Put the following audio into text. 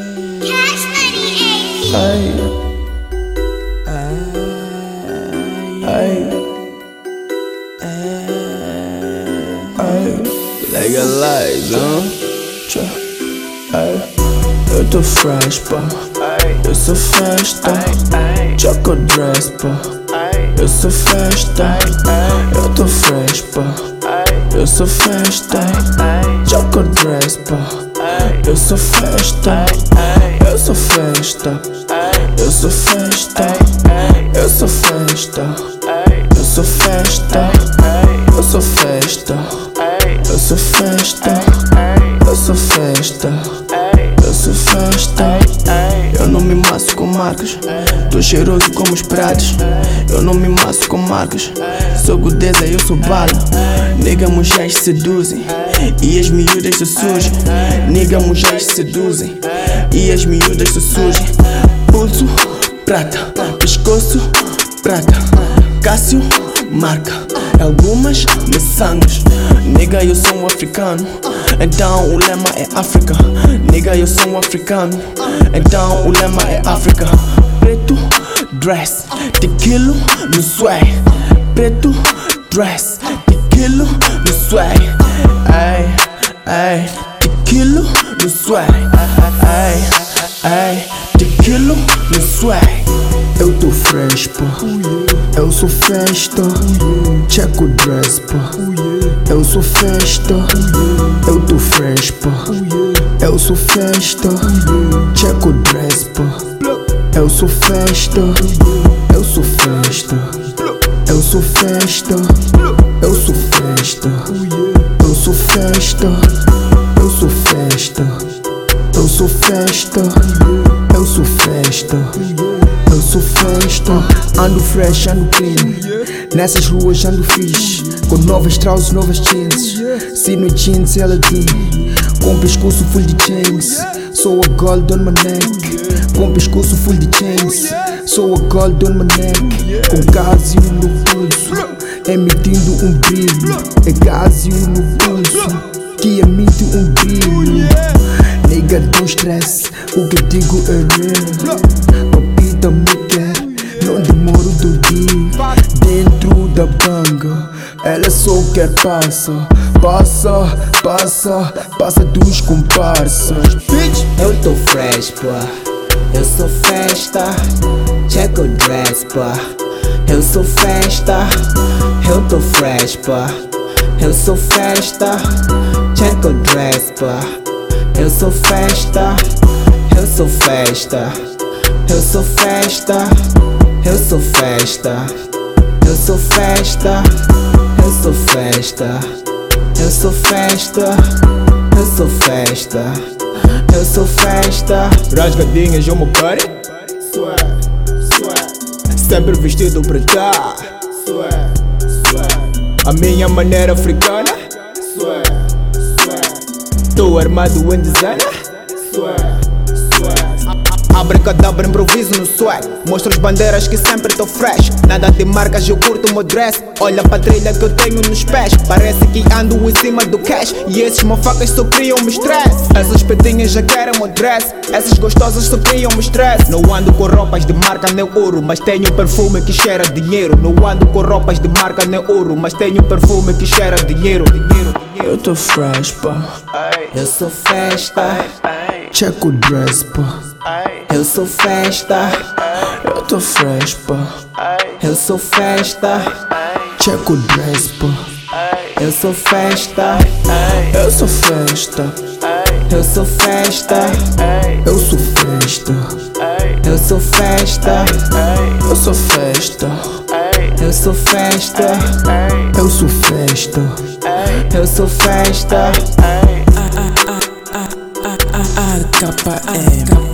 Cash Money Ay, ay, ay, legalize, ay, eu tô fresh, pá, eu sou festa, choco dress, pá, eu sou festa, eu tô fresh, pá, eu sou festa, choco dress, pá, eu sou festa, eu sou festa, eu sou festa, eu sou festa, eu sou festa, eu sou festa, eu sou festa, eu sou festa, eu sou festa. Eu não me maço com marcas, tô cheiroso como os pratos. Eu não me maço com marcas, sou godeza, eu sou bala. Nega, mulheres seduzem e as miúdas se surgem. Nega, mulheres seduzem e as miúdas se surgem. Pulso, prata, pescoço, prata, Cássio, marca, algumas miçangas. Nega, eu sou um africano, então o lema é África. Nega, eu sou um africano, então o lema é África. Preto, dress, tequilo no swag. Preto, dress, tequilo no swag. Ay, ay, tequilo no swag. Ay, ay, tequilo no swag. Eu tô fresh, pá, eu sou festa, checo dress, pá, eu sou festa, eu tô fresh, pá, eu sou festa, checo dress, pá, eu sou festa, eu sou festa, eu sou festa, eu sou festa, eu sou festa, eu sou festa, eu sou festa, eu sou festa, eu sou festa. Ando fresh, ando clean, nessas ruas ando fixe, com novas trousers, novas jeans. Se no jeans ela tem, com pescoço full de chains. Sou a gold on my neck, com pescoço full de chains. Sou a gold on my neck, com gás no pulso, emitindo um brilho. É gás no pulso, que emite um brilho. Nega, don't stress, o que digo é real. Papita me quer, não demoro do dia. Dentro da banga, ela só quer passa. Passa, passa, passa dos comparsas. Bitch, eu tô fresh, pá, eu sou festa, check o dress, pá, eu sou festa, eu tô fresh, pá, eu sou festa, check o dress, pá, eu sou festa, eu sou festa, eu sou festa, eu sou festa, eu sou festa, eu sou festa, eu sou festa, eu sou festa, eu sou festa. rasgadinhas eu me pare, sempre vestido pra dar. A minha maneira africana, tô armado em designer. Abracadabra, improviso no swag. Mostro as bandeiras que sempre tô fresh. Nada de marcas, eu curto o meu dress. Olha pra trilha que eu tenho nos pés. Parece que ando em cima do cash. E esses mofacas só criam-me stress. Essas pedinhas já querem o dress. Essas gostosas só criam-me stress. Não ando com roupas de marca nem ouro, mas tenho perfume que cheira dinheiro. Não ando com roupas de marca nem ouro, mas tenho perfume que cheira dinheiro. Eu tô fresh, pá, Eu sou festa, check o dress, pá, eu sou festa, eu tô fresh, pá, eu sou festa, check o dress, pá, eu sou festa, eu sou festa, eu sou festa, eu sou festa, eu sou festa, eu sou festa, eu sou festa, eu sou festa, eu sou festa. AKM.